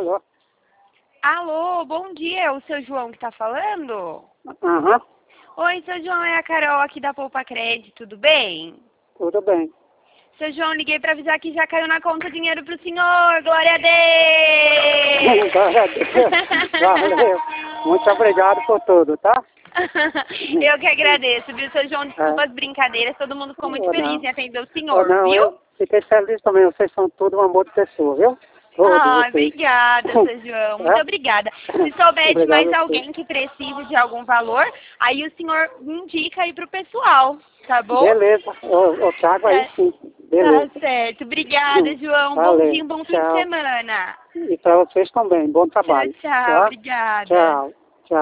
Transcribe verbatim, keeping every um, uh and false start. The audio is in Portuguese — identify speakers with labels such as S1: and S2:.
S1: Alô?
S2: Alô, bom dia, é o seu João que tá falando?
S1: Aham,
S2: Oi, seu João, é a Carol aqui da Poupa Crédito, tudo bem?
S1: tudo bem.
S2: Seu João, liguei pra avisar que já caiu na conta dinheiro pro senhor, glória a Deus!
S1: Glória a Deus. Valeu. Muito obrigado por tudo, tá?
S2: Eu que agradeço, viu, seu João? Desculpa
S1: É.
S2: as brincadeiras, todo mundo ficou muito
S1: Ou
S2: feliz
S1: não.
S2: em atender o
S1: Ou
S2: senhor,
S1: não,
S2: viu?
S1: eu fiquei feliz também. Vocês são tudo um amor de pessoa, viu? Todos
S2: Ah,
S1: vocês.
S2: obrigada, seu João. Muito
S1: É?
S2: obrigada. Se souber de
S1: Obrigado
S2: mais
S1: a você.
S2: alguém que precise de algum valor, aí o senhor indica aí pro pessoal, tá bom?
S1: Beleza. Eu, eu trago aí
S2: Tá,
S1: sim.
S2: tá
S1: Beleza.
S2: certo. Obrigada, João. Bom
S1: Valeu.
S2: dia, um bom fim de
S1: Tchau.
S2: semana.
S1: E para vocês também. Bom
S2: Tchau,
S1: trabalho.
S2: tchau.
S1: Tá?
S2: Obrigada.
S1: Tchau.